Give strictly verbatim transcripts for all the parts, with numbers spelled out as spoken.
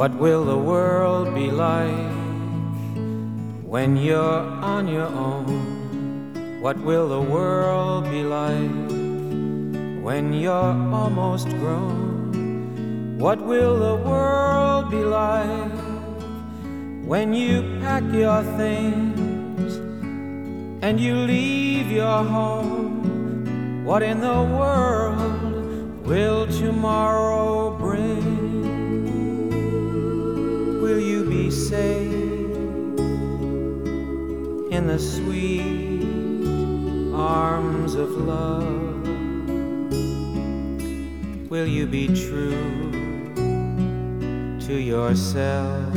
What will the world be like when you're on your own? What will the world be like when you're almost grown? What will the world be like when you pack your things and you leave your home? What in the world will tomorrow bring? Will you be safe in the sweet arms of love? Will you be true to yourself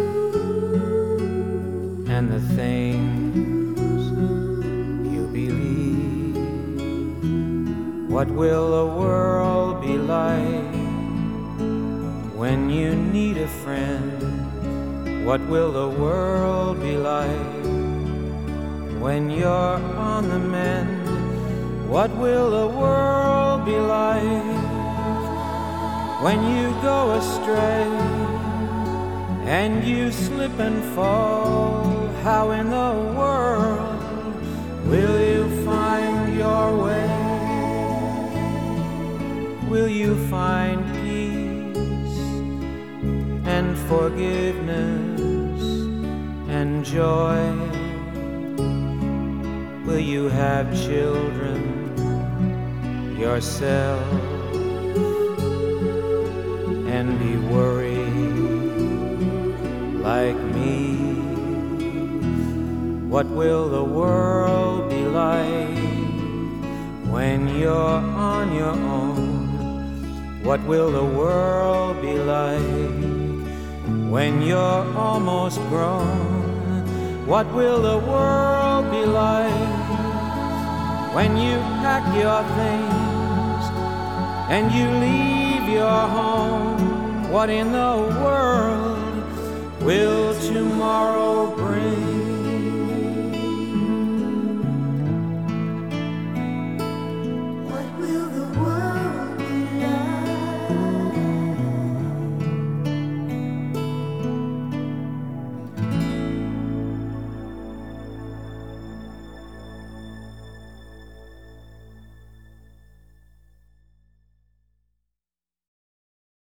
and the things you believe? What will the world be like when you need a friend? What will the world be like when you're on the mend? What will the world be like when you go astray and you slip and fall? How in the world will you find your way? Will you find peace and forgiveness and joy? Will you have children yourself and be worried like me? What will the world be like when you're on your own? What will the world be like when you're almost grown? What will the world be like when you pack your things and you leave your home? What in the world will tomorrow bring?